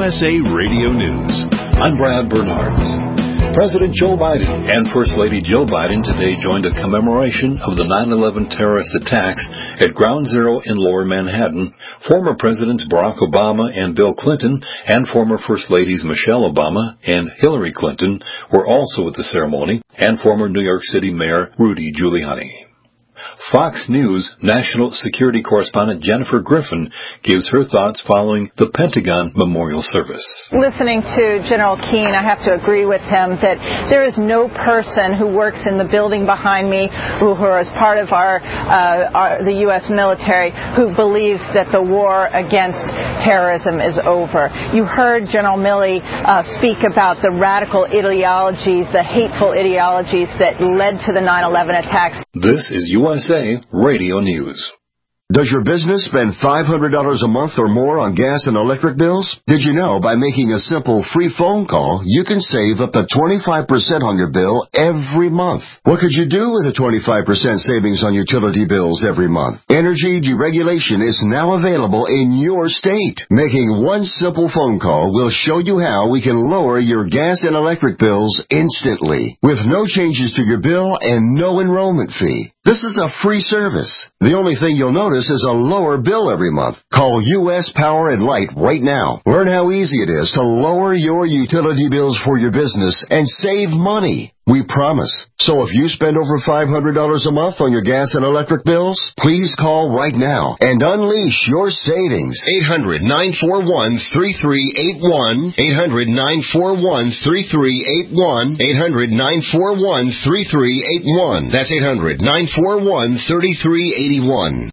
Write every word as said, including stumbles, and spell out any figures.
S A Radio News. I'm Brad Bernards. President Joe Biden and First Lady Jill Biden today joined a commemoration of the nine eleven terrorist attacks at Ground Zero in Lower Manhattan. Former Presidents Barack Obama and Bill Clinton and former First Ladies Michelle Obama and Hillary Clinton were also at the ceremony, and former New York City Mayor Rudy Giuliani. Fox News national security correspondent Jennifer Griffin gives her thoughts following the Pentagon memorial service. Listening to General Keane, I have to agree with him that there is no person who works in the building behind me who, who is part of our, uh, our the U S military who believes that the war against terrorism is over. You heard General Milley uh, speak about the radical ideologies, the hateful ideologies that led to the nine eleven attacks. This is U S A Radio News. Does your business spend five hundred dollars a month or more on gas and electric bills? Did you know by making a simple free phone call, you can save up to twenty-five percent on your bill every month? What could you do with a twenty-five percent savings on utility bills every month? Energy deregulation is now available in your state. Making one simple phone call will show you how we can lower your gas and electric bills instantly, with no changes to your bill and no enrollment fee. This is a free service. The only thing you'll notice is a lower bill every month. Call U S Power and Light right now. Learn how easy it is to lower your utility bills for your business and save money. We promise. So if you spend over five hundred dollars a month on your gas and electric bills, please call right now and unleash your savings. eight hundred, nine four one, three three eight one. eight hundred, nine four one, three three eight one. eight hundred, nine four one, three three eight one. That's eight hundred, nine four one, three three eight one.